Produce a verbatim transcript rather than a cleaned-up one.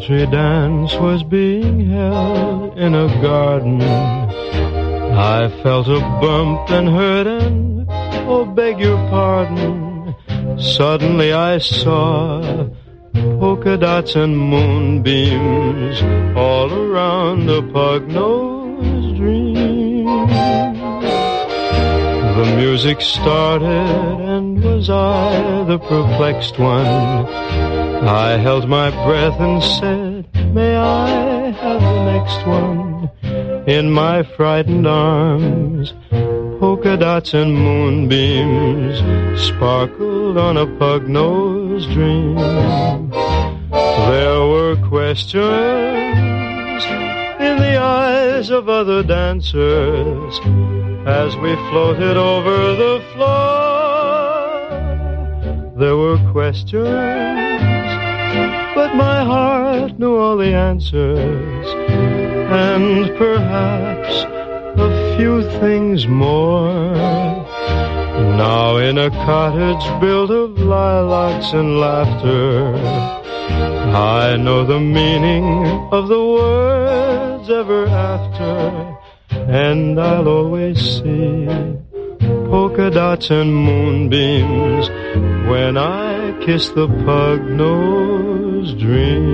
country dance was being held in a garden. I felt a bump and heard an, oh, beg your pardon. Suddenly I saw polka dots and moonbeams all around a pug-nosed dream. The music started, and was I the perplexed one? I held my breath and said, may I have the next one? In my frightened arms, polka dots and moonbeams sparkled on a pug-nosed dream. There were questions in the eyes of other dancers as we floated over the floor. There were questions, but my heart knew all the answers, and perhaps a few things more. Now in a cottage built of lilacs and laughter, I know the meaning of the words ever after, and I'll always see polka dots and moonbeams when I kiss the pug-nosed dream.